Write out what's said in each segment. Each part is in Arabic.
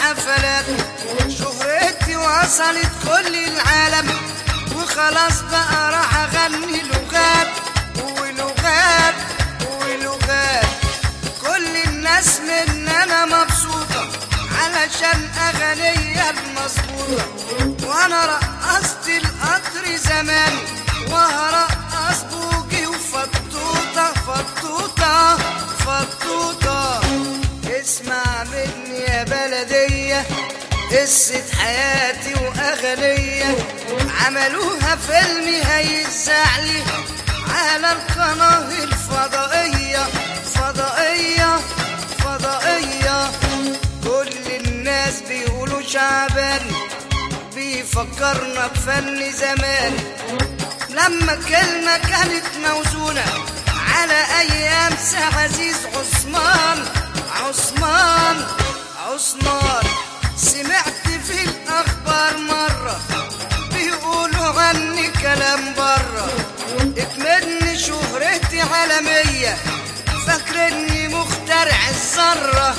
حفلات، شهرتي وصلت كل العالم، وخلاص بقى راح اغني لغات ولغات ولغات. كل الناس من انا مبسوطة علشان اغنية المظبوطة، وانا رقصت القطر زمان وهرقص بوجي وفطوطة فطوطة فطوطة. اسمع مني يا بلدية قصة حياتي وأغنية، عملوها فيلم هيزعلي على القناة الفضائية فضائية فضائية. كل الناس بيقولوا شعبان بيفكرنا بفن زمان، لما كلمة كانت موزونة على أيام عزيز عثمان عثمان عثمان. سمعت في الأخبار مرة بيقولوا عني كلام برة، اكملني شهرتي عالمية فاكرني مخترع الذرة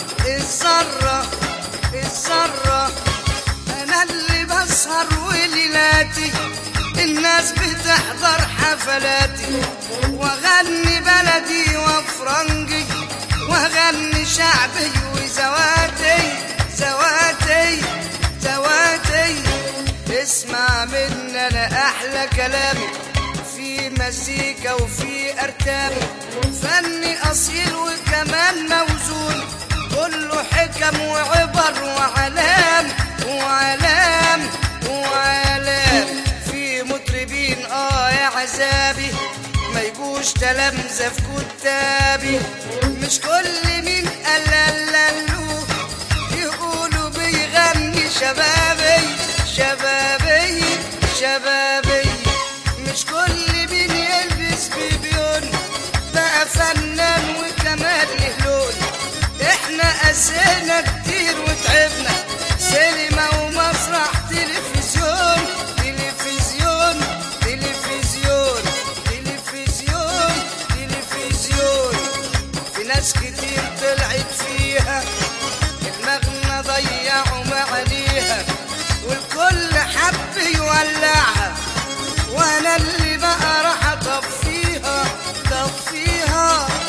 الذرة الذرة. أنا اللي بسهر وليلاتي الناس بتحضر حفلاتي، واغني بلدي وفرنجي واغني شعبي وزواتي زواتي زواتي. اسمع مني انا احلى كلامي في مزيكا وفي ارتام، فني اصيل وكمان موزون كله حكم وعبر وعلام وعلام وعلام. في مطربين يا عذابي ما يجوش تلامذة في كتابي، مش كل مين قلللو يقولوا بيغني شبابي شبابي شبابي. مش كل مين يلبس بيبيون بقى فنان وكمان له لون. احنا قسينا كتير وتعبنا سينما ومسرح تلفزيون تلفزيون تلفزيون تلفزيون تلفزيون. في ناس كتير طلعت فيها المغنى ضيعوا معانيها، والكل حب يولعها وانا اللي بقى راح اطفيها طفيها